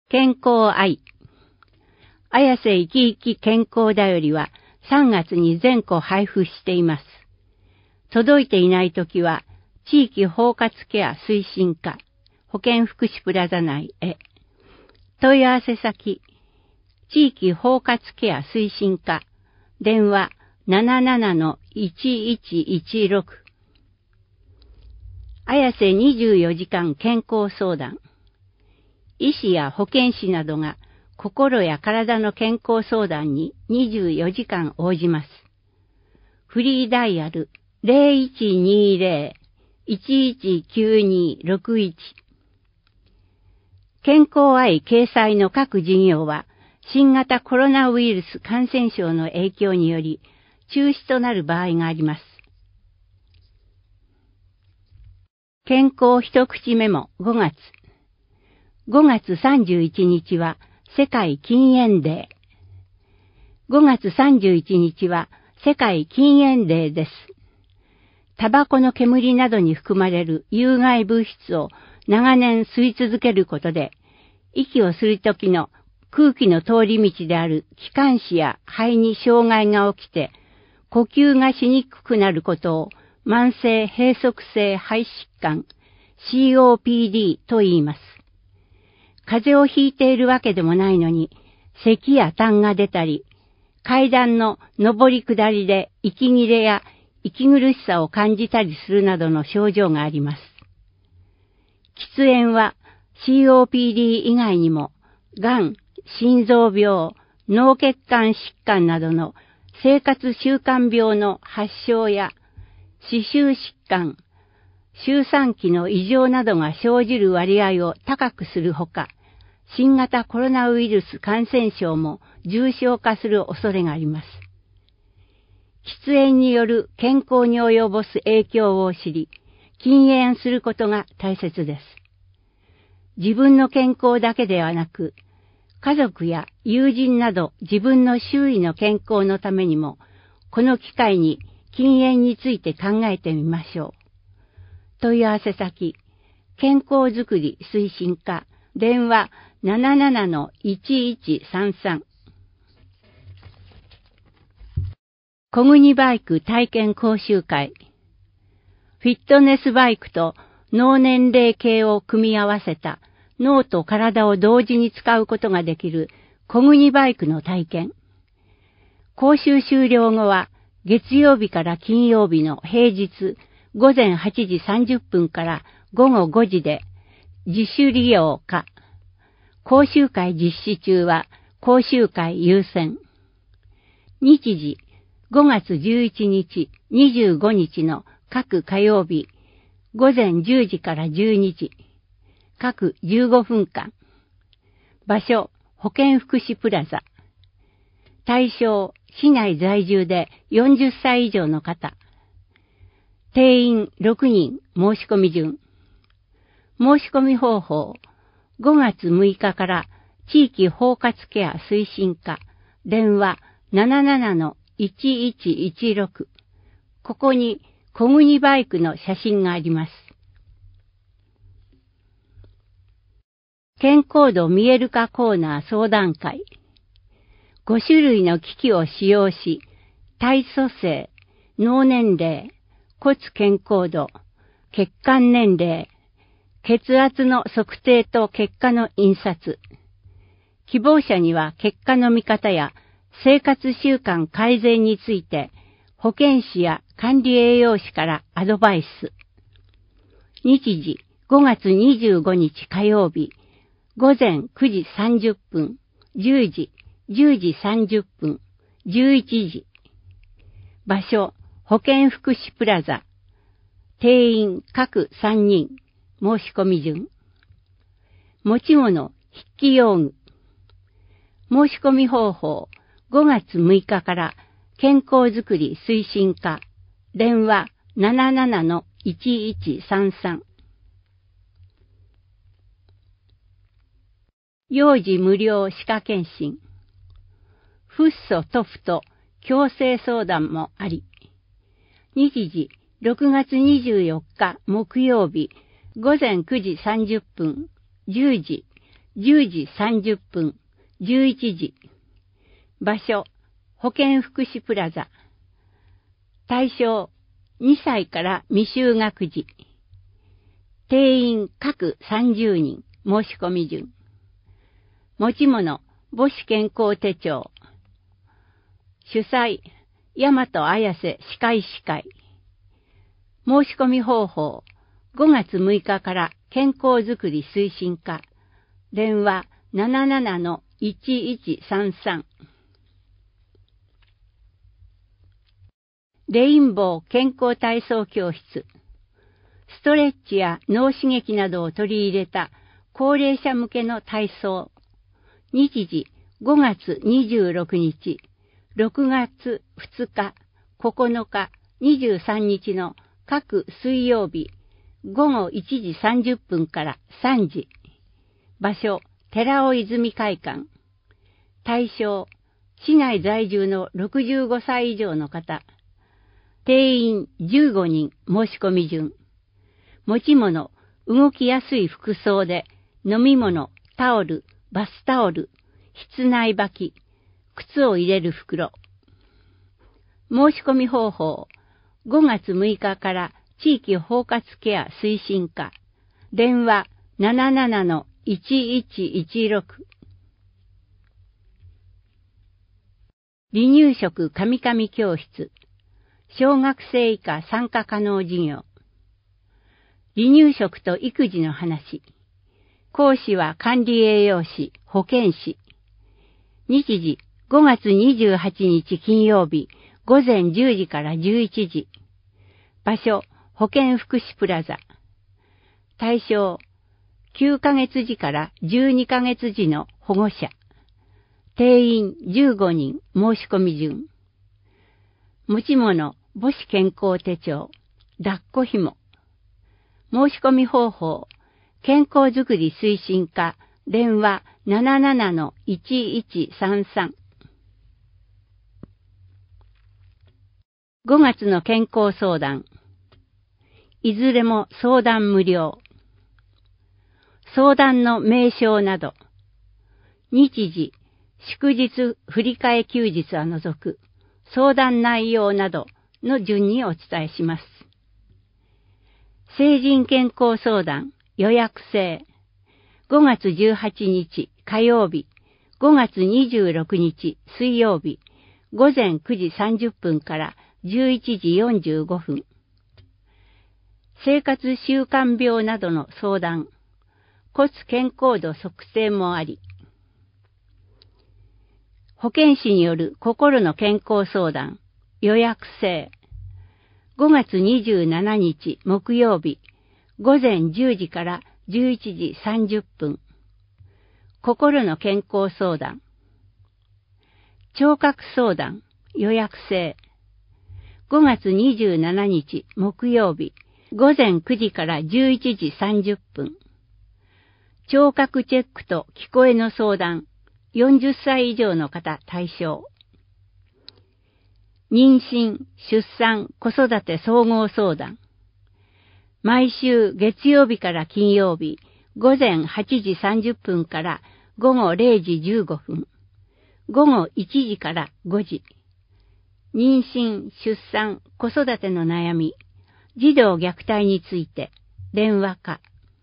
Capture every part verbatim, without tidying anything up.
健康愛。綾瀬生き生き健康だよりはさんがつに全個配布しています。届いていないときは、地域包括ケア推進課、保健福祉プラザ内へ。問い合わせ先、地域包括ケア推進課、電話 ななななのいちいちいちろく。綾瀬にじゅうよじかん健康相談。医師や保健師などが心や体の健康相談ににじゅうよじかん応じます。フリーダイヤル ゼロいちにゼロ いちいちきゅうにろくいち。健康愛掲載の各事業は新型コロナウイルス感染症の影響により中止となる場合があります。健康一口メモごがつ。ごがつさんじゅういちにちは世界禁煙デー。ごがつさんじゅういちにちは世界禁煙デーです。タバコの煙などに含まれる有害物質を長年吸い続けることで、息をするときの空気の通り道である気管支や肺に障害が起きて、呼吸がしにくくなることを慢性閉塞性肺疾患 シーオーピーディー と言います。風邪をひいているわけでもないのに、咳や痰が出たり、階段の上り下りで息切れや息苦しさを感じたりするなどの症状があります。喫煙は シーオーピーディー 以外にも、がん、心臓病、脳血管疾患などの生活習慣病の発症や、歯周疾患、周産期の異常などが生じる割合を高くするほか、新型コロナウイルス感染症も重症化する恐れがあります。喫煙による健康に及ぼす影響を知り、禁煙することが大切です。自分の健康だけではなく、家族や友人など自分の周囲の健康のためにも、この機会に禁煙について考えてみましょう。問い合わせ先、健康づくり推進課、電話 ななななのいちいちさんさん。小国バイク体験講習会。フィットネスバイクと脳年齢計を組み合わせた脳と体を同時に使うことができる小国バイクの体験。講習終了後は月曜日から金曜日の平日ごぜんはちじさんじゅっぷんからごごごじで自主利用か。講習会実施中は講習会優先。日時ごがつじゅういちにち、にじゅうごにちの各火曜日ごぜんじゅうじからじゅうにじ、各じゅうごふんかん。場所保健福祉プラザ。対象市内在住でよんじゅっさい以上の方。定員ろくにん申し込み順。申し込み方法ごがつむいかから地域包括ケア推進課電話 ななななのいちいちいちろく。ここに小国バイクの写真があります。健康度見える化コーナー相談会。ごしゅるいの機器を使用し、体組成、脳年齢、骨健康度、血管年齢、血圧の測定と結果の印刷。希望者には結果の見方や生活習慣改善について保健師や管理栄養士からアドバイス。日時ごがつにじゅうごにち火曜日ごぜんくじさんじゅっぷん、じゅうじ、じゅうじさんじゅっぷん、じゅういちじ。場所保健福祉プラザ。定員各さんにん。申し込み順。持ち物、筆記用具。申し込み方法、ごがつむいかから健康づくり推進課、電話 ななななのいちいちさんさん。幼児無料歯科検診。フッ素トフと矯正相談もあり。日時ろくがつにじゅうよっか木曜日ごぜんくじさんじゅっぷん、じゅうじ、 じゅうじさんじゅっぷん、じゅういちじ。場所、保健福祉プラザ。対象、にさいから未就学児。定員各さんじゅうにん、申し込み順。持ち物、母子健康手帳。主催、大和綾瀬歯科医師会。申し込み方法、ごがつむいかから健康づくり推進課。電話 ななななのいちいちさんさん。レインボー健康体操教室。ストレッチや脳刺激などを取り入れた高齢者向けの体操。日時ごがつにじゅうろくにち、ろくがつふつか、ここのか、にじゅうさんにちの各水曜日、ごごいちじさんじゅっぷんからさんじ。場所、寺尾泉会館。対象、市内在住のろくじゅうごさい以上の方。定員じゅうごにん、申し込み順。持ち物、動きやすい服装で、飲み物、タオル、バスタオル、室内履き、靴を入れる袋。申し込み方法、ごがつむいかから地域包括ケア推進課。電話 ななななのいちいちいちろく。離乳食かみかみ教室。小学生以下参加可能事業。離乳食と育児の話。講師は管理栄養士、保健師。日時ごがつにじゅうはちにち金曜日、ごぜんじゅうじからじゅういちじ。場所、保健福祉プラザ。対象、きゅうかげつじからじゅうにかげつじの保護者。定員じゅうごにん、申し込み順。持ち物、母子健康手帳、抱っこ紐。申し込み方法、健康づくり推進課、電話 ななななのいちいちさんさん。ごがつの健康相談。いずれも相談無料。相談の名称など。日時、祝日振り替え休日は除く。相談内容などの順にお伝えします。成人健康相談予約制。ごがつじゅうはちにち火曜日、ごがつにじゅうろくにち水曜日、ごぜんくじさんじゅっぷんからじゅういちじよんじゅうごふん。生活習慣病などの相談、骨健康度測定もあり。保健師による心の健康相談、予約制。ごがつにじゅうしちにち木曜日、ごぜんじゅうじからじゅういちじさんじゅっぷん。心の健康相談。聴覚相談、予約制。ごがつにじゅうしちにち木曜日、ごぜんくじからじゅういちじさんじゅっぷん。聴覚チェックと聞こえの相談、よんじゅっさい以上の方対象。妊娠、出産、子育て総合相談。毎週月曜日から金曜日、ごぜんはちじさんじゅっぷんからごごれいじじゅうごふん。ごごいちじからごじ。妊娠、出産、子育ての悩み、児童虐待について、電話か。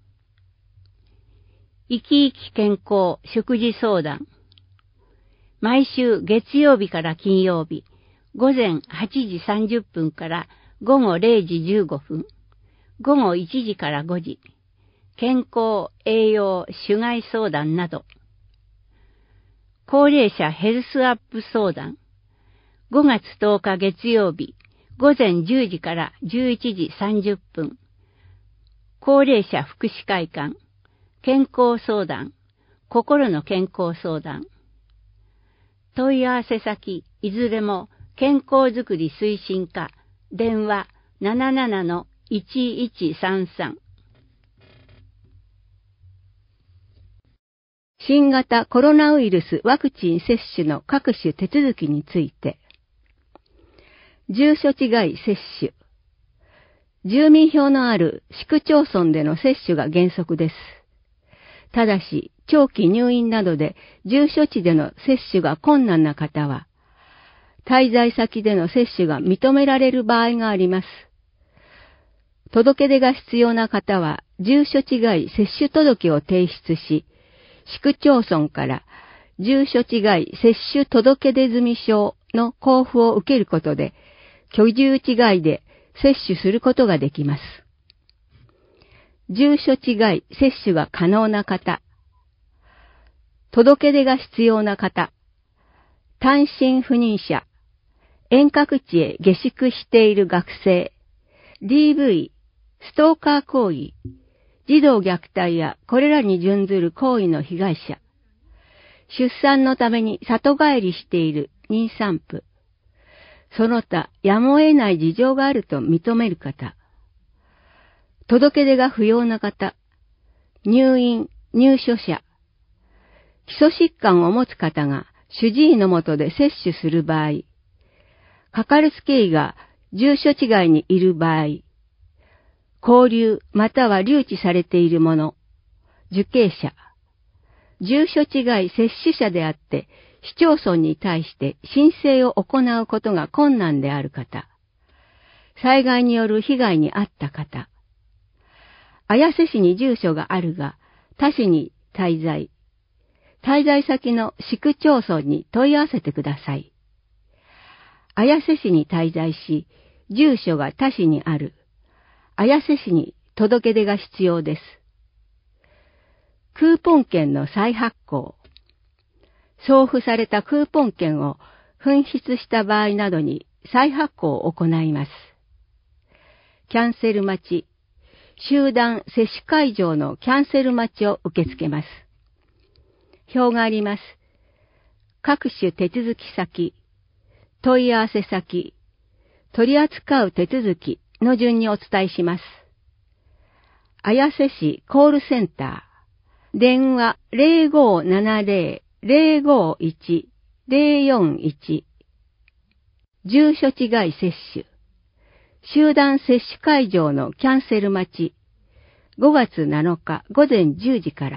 生き生き健康食事相談。毎週月曜日から金曜日、ごぜんはちじさんじゅっぷんからごごれいじじゅうごふん、ごごいちじからごじ、健康、栄養、種害相談など。高齢者ヘルスアップ相談。ごがつとおか月曜日、ごぜんじゅうじからじゅういちじさんじゅっぷん。高齢者福祉会館。健康相談、心の健康相談。問い合わせ先、いずれも健康づくり推進課、電話 ななななのいちいちさんさん。新型コロナウイルスワクチン接種の各種手続きについて。住所違い接種。住民票のある市区町村での接種が原則です。ただし、 長期入院などで重処置での接種が困難な方は、滞在先での接種が認められる場合があります。届け出が必要な方は、重処置外接種届を提出し、市区町村から重処置外接種届出済証の交付を受けることで、居住地外で接種することができます。重処置外接種が可能な方、届け出が必要な方、単身赴任者、遠隔地へ下宿している学生、ディーブイ、ストーカー行為、児童虐待やこれらに準ずる行為の被害者、出産のために里帰りしている妊産婦、その他やむを得ない事情があると認める方、届け出が不要な方、入院、入所者、基礎疾患を持つ方が主治医の下で接種する場合、かかるつけ医が重処置外にいる場合、拘留または留置されている者、受刑者、重処置外接種者であって市町村に対して申請を行うことが困難である方、災害による被害に遭った方、綾瀬市に住所があるが他市に滞在、滞在先の市区町村に問い合わせてください。綾瀬市に滞在し、住所が他市にある。綾瀬市に届け出が必要です。クーポン券の再発行。送付されたクーポン券を紛失した場合などに再発行を行います。キャンセル待ち。集団接種会場のキャンセル待ちを受け付けます。表があります。各種手続き先、問い合わせ先、取り扱う手続きの順にお伝えします。綾瀬市コールセンター、電話 ゼロごーななゼロ ゼロごーいち ゼロよんいち、重処置外接種、集団接種会場のキャンセル待ち、ごがつなのか午前じゅうじから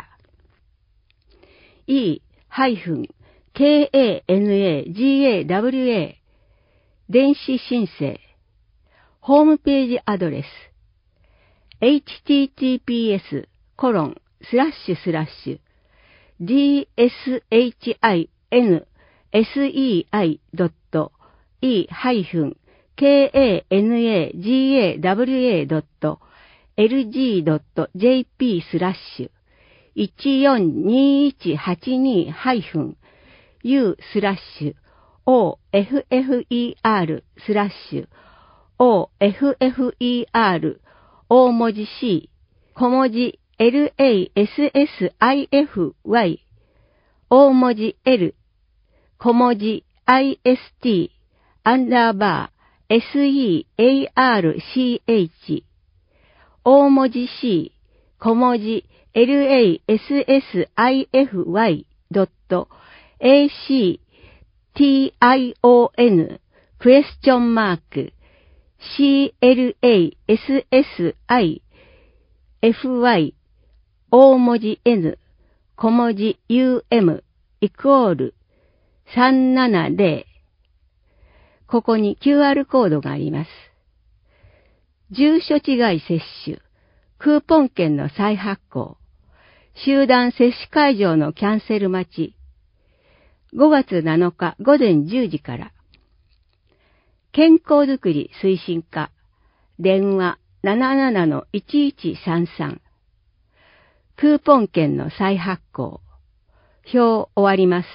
、E-ケーエーエヌエージーエーダブリューエー 電子申請、ホームページアドレス、エイチティーティーピーエスコロンスラッシュスラッシュ ディーエスエイチアイエヌエスイーアイドットイーケーエーエヌエージーエーダブリューエードットエルジードットジェーピースラッシュいちよんにいちはちにハイフン U スラッシュ オーエフエフイーアール スラッシュ オーエフエフイーアール 大文字 C 小文字 エルエーエスエスアイエフワイ 大文字 L 小文字 アイエスティー アンダーバー エスイーエーアールシーエイチ 大文字 C 小文字 エルエーエスエスアイエフワイ ドット エーシーティーアイオーエヌ クエスチョンマーク シーエルエーエスエスアイエフワイ 大文字 N 小文字 ユーエム イコールさんななゼロ。ここに キューアール コードがあります。重処置外接種、クーポン券の再発行、集団接種会場のキャンセル待ち、ごがつなのか午前じゅうじから、健康づくり推進課、電話 ななななのいちいちさんさん、クーポン券の再発行、表終わります。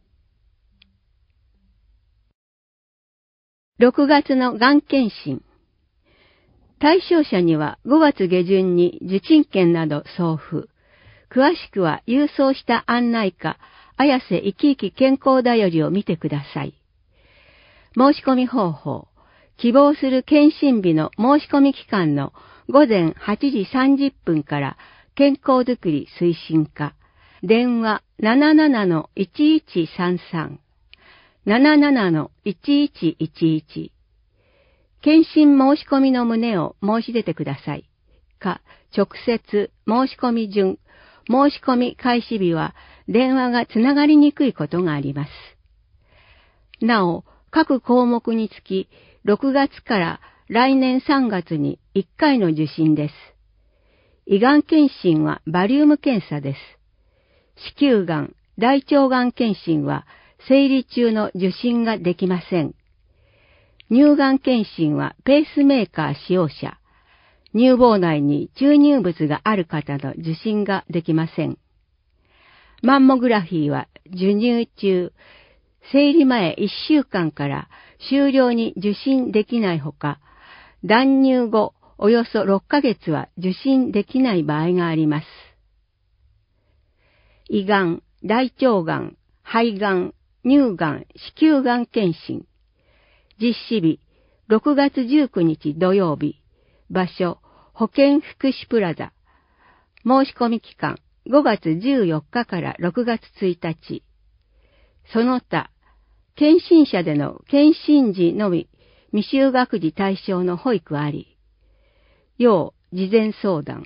ろくがつのがん検診。対象者にはごがつ下旬に受診券など送付。詳しくは郵送した案内か、綾瀬生き生き健康だよりを見てください。申し込み方法。希望する検診日の申し込み期間のごぜんはちじさんじゅっぷんから健康づくり推進課。電話 ななななのいちいちさんさん。ななななのいちいちいちいち。検診申し込みの旨を申し出てください。か、直接申し込み順、 申し込み開始日は電話がつながりにくいことがあります。なお、各項目につきろくがつから来年さんがつにいっかいの受診です。胃がん検診はバリウム検査です。子宮がん、大腸がん検診は生理中の受診ができません。乳がん検診はペースメーカー使用者、乳房内に注入物がある方の受診ができません。マンモグラフィーは授乳中、生理前いっしゅうかんから終了に受診できないほか、断乳後およそろっかげつは受診できない場合があります。胃がん、大腸がん、肺がん、乳がん、子宮がん検診。実施日、ろくがつじゅうくにち土曜日。場所、保健福祉プラザ。申し込み期間、ごがつじゅうよっかからろくがつついたち。その他、検診者での検診時のみ未就学児対象の保育あり。要事前相談。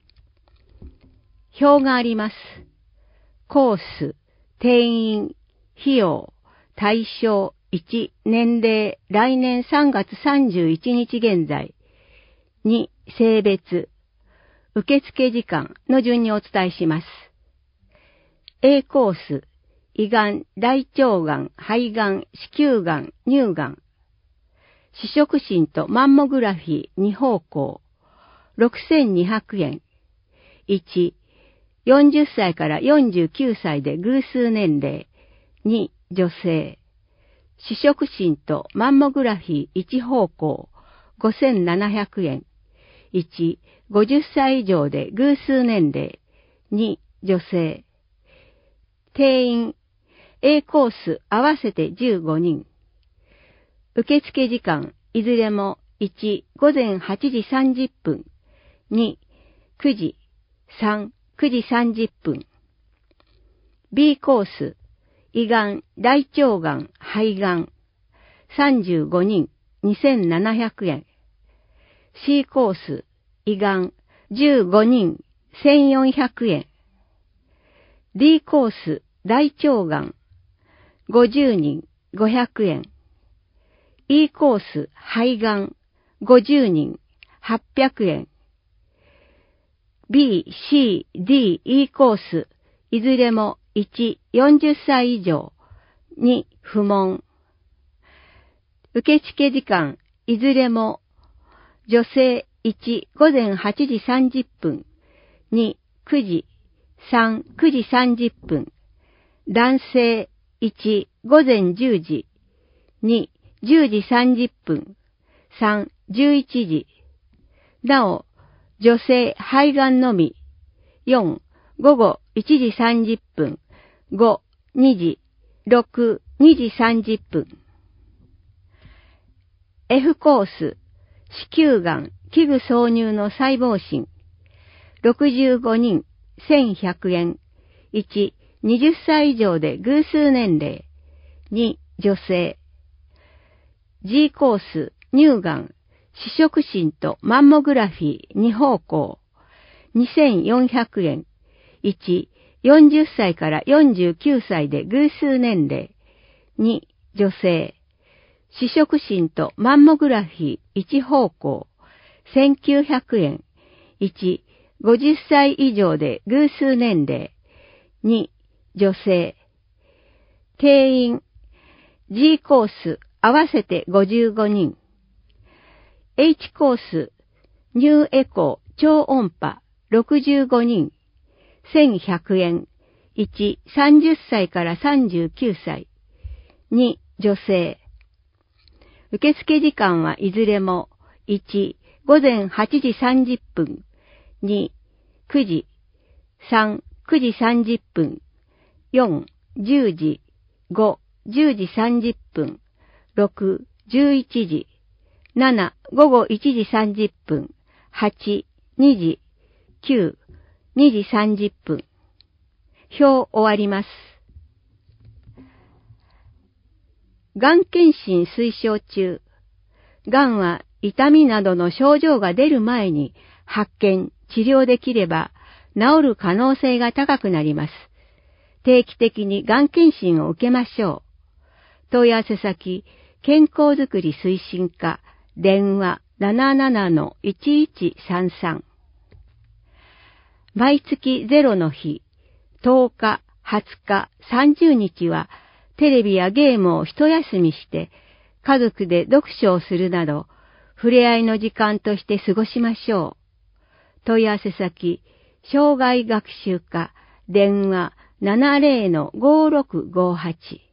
表があります。コース、定員、費用、対象いち、年齢、来年さんがつさんじゅういちにち現在。に、性別、受付時間の順にお伝えします。A コース、胃がん、大腸がん、肺がん、子宮がん、乳がん。視触診とマンモグラフィーに方向。ろくせんにひゃくえん。いち、よんじゅっさいからよんじゅうきゅうさいで偶数年齢。に、女性。視触診とマンモグラフィーいち方向。ごせんななひゃくえん。いち、ごじゅっさい以上で偶数年齢。に、女性。定員。A コース合わせてじゅうごにん。受付時間、いずれもいち、ごぜんはちじさんじゅっぷん。に、くじ、さん、くじさんじゅっぷん。B コース、胃がん、大腸がん、肺がん。さんじゅうごにん、にせんななひゃくえん。C コース、胃がん、じゅうごにん、せんよんひゃくえん。D コース、大腸がん、ごじゅうにん、ごひゃくえん。E コース、肺がん、ごじゅうにん、はっぴゃくえん。B、C、D、E コース、いずれもいち、よんじゅっさい以上。に、不問。受付時間、いずれも、女性いち、ごぜんはちじさんじゅっぷん。に、くじ、さん、くじさんじゅっぷん。男性いち、ごぜんじゅうじ。に、じゅうじさんじゅっぷん。さん、じゅういちじ。なお、女性肺がんのみ。よん、ごごいちじさんじゅっぷん。ご、にじ、ろく、にじさんじゅっぷん。F コース、子宮がん、器具挿入の細胞診。ろくじゅうごにん、せんひゃくえん。いち、にじゅっさい以上で偶数年齢。に、女性。G コース、乳がん、視触診とマンモグラフィーに方向。にせんよんひゃくえん。いち、よんじゅっさいからよんじゅうきゅうさいで偶数年齢。に、女性。視触診とマンモグラフィーいち方向。せんきゅうひゃくえん。いち、ごじゅっさい以上で偶数年齢。に、女性。定員。G コース合わせてごじゅうごにん。H コース、ニューエコー超音波ろくじゅうごにん。せんひゃくえん。いち、さんじゅっさいからさんじゅうきゅうさい。に、女性。受付時間はいずれもいち、ごぜんはちじさんじゅっぷん。に、くじ。さん、くじさんじゅっぷん。よん、じゅうじ。ご、じゅうじさんじゅっぷん。ろく、じゅういちじ。なな、ごごいちじさんじゅっぷん。はち、にじ。きゅう、にじさんじゅっぷん。表終わります。がん検診推奨中。がんは痛みなどの症状が出る前に発見、治療できれば治る可能性が高くなります。定期的にがん検診を受けましょう。問い合わせ先、健康づくり推進課、電話 ななななのいちいちさんさん。毎月ゼロの日、とおか、はつか、さんじゅうにちは、テレビやゲームを一休みして、家族で読書をするなど、触れ合いの時間として過ごしましょう。問い合わせ先、障害学習課、電話 ななじゅうのごろくごはち。